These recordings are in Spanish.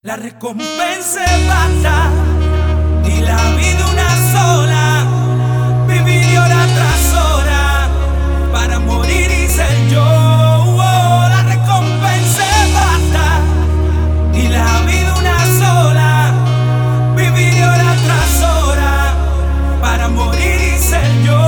La recompensa es vasta y la vida una sola. Vivir hora tras hora para morir y ser yo. La recompensa es vasta y la vida una sola. Vivir hora tras hora para morir y ser yo.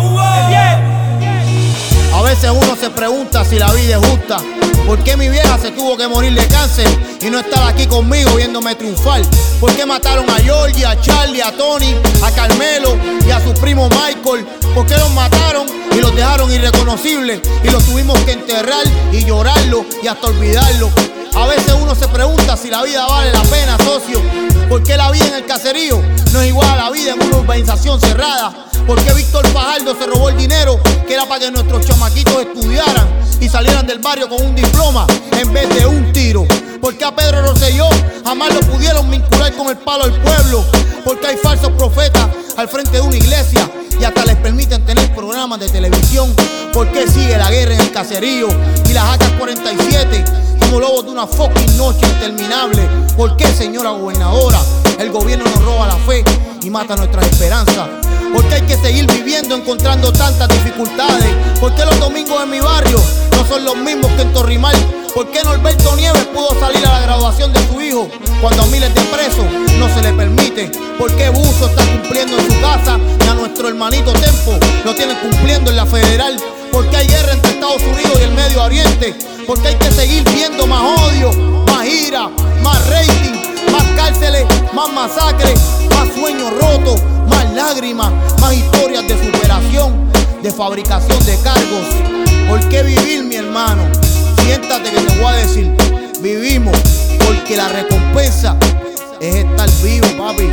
A veces uno se pregunta si la vida es justa. ¿Por qué mi vieja se tuvo que morir de cáncer y no estar aquí conmigo viéndome triunfar? ¿Por qué mataron a Georgie, a Charlie, a Tony, a Carmelo y a su primo Michael? ¿Por qué los mataron y los dejaron irreconocibles y los tuvimos que enterrar y llorarlo y hasta olvidarlo? A veces uno se pregunta si la vida vale la pena, socio. ¿Por qué la vida en el caserío no es igual a la vida en una urbanización cerrada? ¿Por qué Víctor Fajardo se robó el dinero que era para que nuestros chamaquitos estudiaran y salieran del barrio con un diploma en vez de un tiro? ¿Por qué a Pedro Rosselló jamás lo pudieron vincular con el palo del pueblo? ¿Por qué hay falsos profetas al frente de una iglesia y hasta les permiten tener programas de televisión? ¿Por qué sigue la guerra en el caserío y las AK-47 como lobos de una fucking noche interminable? ¿Por qué, señora gobernadora, el gobierno nos roba la fe y mata nuestras esperanzas? ¿Por qué hay que seguir viviendo encontrando tantas dificultades? ¿Por qué los domingos en mi barrio no son los mismos que en Torrimal? ¿Por qué Norberto Nieves pudo salir a la graduación de su hijo cuando a miles de presos no se le permite? ¿Por qué Buzo está cumpliendo en su casa y a nuestro hermanito Tempo lo tienen cumpliendo en la federal? ¿Por qué hay guerra entre Estados Unidos y el Medio Oriente? ¿Por qué hay que seguir viendo más odio, más ira, más rating, más cárceles, más masacres, más sueños rotos, más lágrimas, más historias de superación, de fabricación de cargos? ¿Por qué vivir, mi hermano? Siéntate que te voy a decir, vivimos porque la recompensa es estar vivo, papi.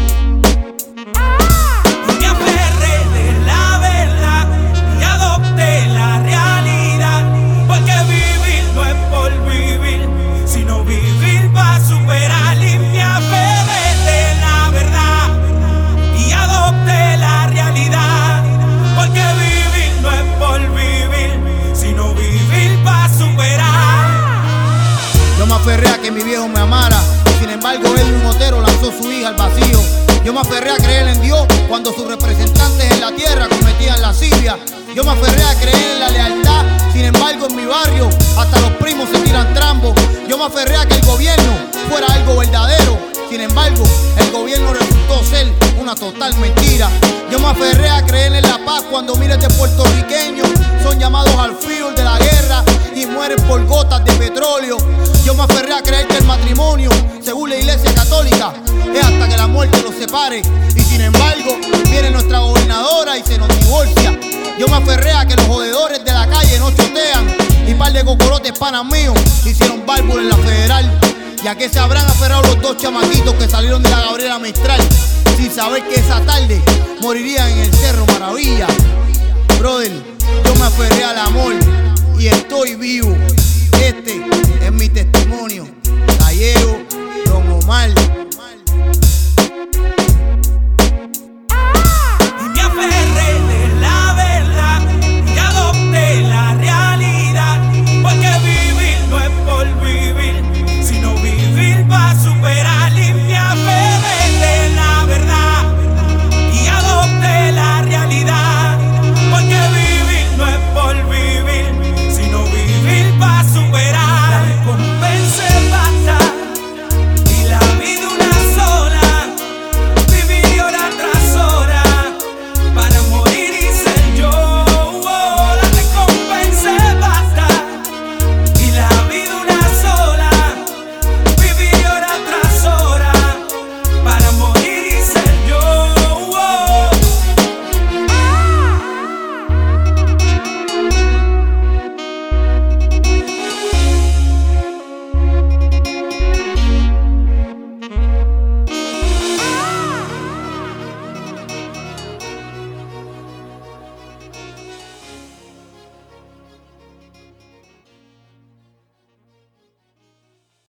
Me aferré de la verdad y adopté la realidad, porque vivir no es por vivir, sino vivir para superar. Y me aferré de la verdad y adopté la realidad, porque vivir no es por vivir, sino vivir para superar. Yo me aferré a que mi viejo me amara, sin embargo Edwin Otero lanzó su hija al vacío. Yo me aferré a creer en Dios cuando sus representantes en la tierra cometían lascivia. Yo me aferré a creer en la lealtad, sin embargo en mi barrio hasta los primos se tiran trambos. Yo me aferré a que el gobierno fuera algo verdadero, sin embargo el gobierno resultó ser una total mentira. Yo me aferré a creer en la paz cuando miles de puertorriqueños son llamados al frío de la guerra y mueren por gotas de petróleo. Yo me aferré a creer que el matrimonio, según la iglesia católica, es hasta que la muerte los separe, y sin embargo viene nuestra gobernadora y se nos divorcia. Yo me aferré a que los jodedores de la calle no chotean y par de cocorotes panas míos hicieron bárbaro en la federal. Ya que se habrán aferrado los dos chamaquitos que salieron de la Gabriela Mistral sin saber que esa tarde morirían en el Cerro Maravilla. Brother, yo me aferré al amor y estoy vivo. Este es mi testimonio.